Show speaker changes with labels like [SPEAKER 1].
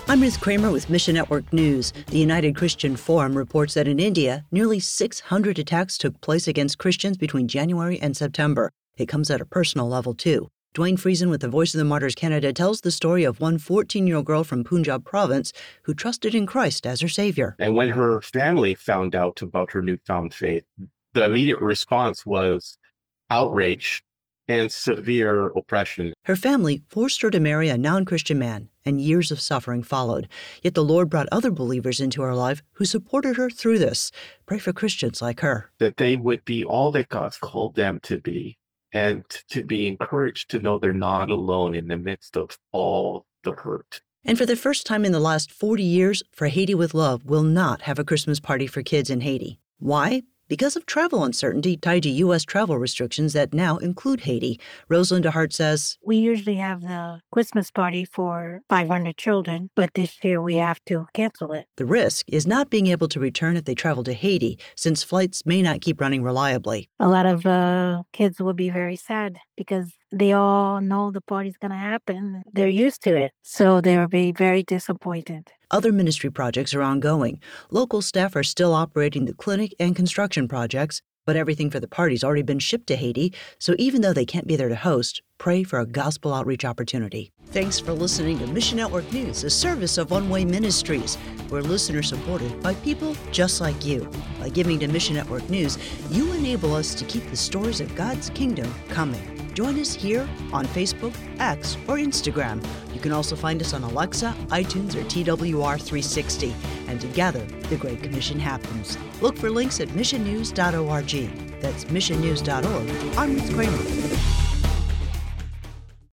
[SPEAKER 1] I'm Ruth Kramer with Mission Network News. The United Christian Forum reports that in India, nearly 600 attacks took place against Christians between January and September. It comes at a personal level, too. Dwayne Friesen with the Voice of the Martyrs Canada tells the story of one 14-year-old girl from Punjab province who trusted in Christ as her savior.
[SPEAKER 2] And when her family found out about her newfound faith, the immediate response was outrage and severe oppression.
[SPEAKER 1] Her family forced her to marry a non-Christian man, and years of suffering followed. Yet the Lord brought other believers into her life who supported her through this. Pray for Christians like her.
[SPEAKER 2] That they would be all that God's called them to be, and to be encouraged to know they're not alone in the midst of all the hurt.
[SPEAKER 1] And for the first time in the last 40 years, For Haiti with Love will not have a Christmas party for kids in Haiti. Why? Because of travel uncertainty tied to U.S. travel restrictions that now include Haiti. Rosalind DeHart says,
[SPEAKER 3] We usually have the Christmas party for 500 children, but this year we have to cancel it.
[SPEAKER 1] The risk is not being able to return if they travel to Haiti, since flights may not keep running reliably.
[SPEAKER 3] A lot of kids will be very sad because they all know the party's going to happen. They're used to it, so they'll be very disappointed.
[SPEAKER 1] Other ministry projects are ongoing. Local staff are still operating the clinic and construction projects, but everything for the party's already been shipped to Haiti, so even though they can't be there to host, pray for a gospel outreach opportunity. Thanks for listening to Mission Network News, a service of One Way Ministries. We're listener-supported by people just like you. By giving to Mission Network News, you enable us to keep the stories of God's kingdom coming. Join us here on Facebook, X, or Instagram. You can also find us on Alexa, iTunes, or TWR360. And together, the Great Commission happens. Look for links at missionnews.org. That's missionnews.org. I'm Ruth Kramer.